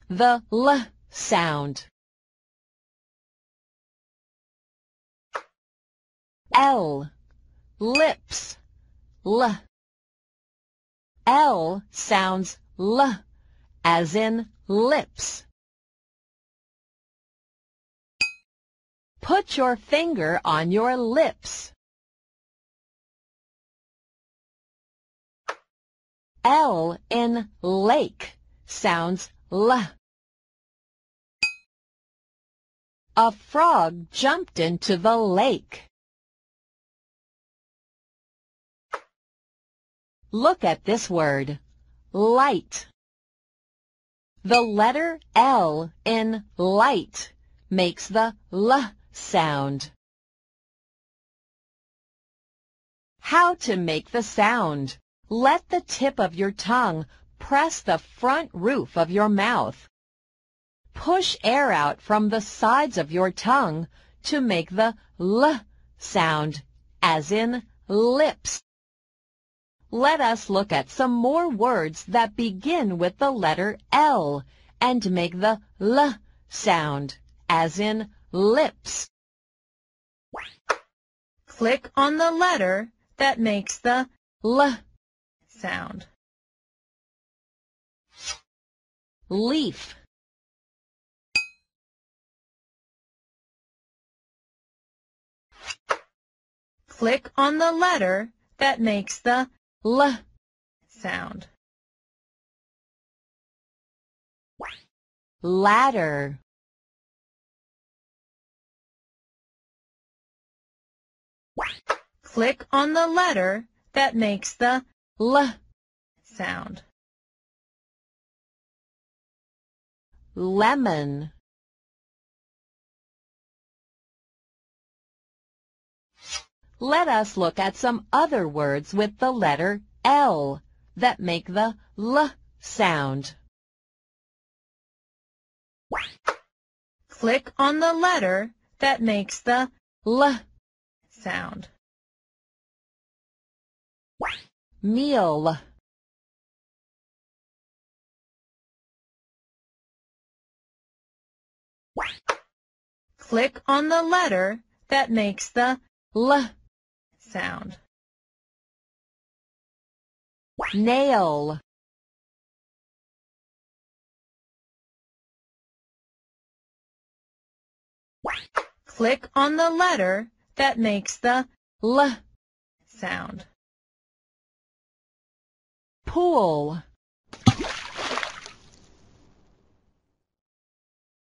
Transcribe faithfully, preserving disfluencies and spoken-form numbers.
the L sound. L, lips, L. L sounds L, as in lips. Put your finger on your lips. L in lake sounds L. A frog jumped into the lake. Look at this word, light. The letter L in light makes the L sound. How to make the sound? Let the tip of your tongue press the front roof of your mouth. Push air out from the sides of your tongue to make the L sound, as in lips. Let us look at some more words that begin with the letter L and make the L sound, as in lips. Click on the letter that makes the L sound. Leaf. Click on the letter that makes the L sound. Ladder. Click on the letter that makes the L sound. Lemon. Let us look at some other words with the letter L that make the L sound. Click on the letter that makes the L sound. Meal. Click on the letter that makes the L sound. Nail. Click on the letter that makes the L sound. Pool.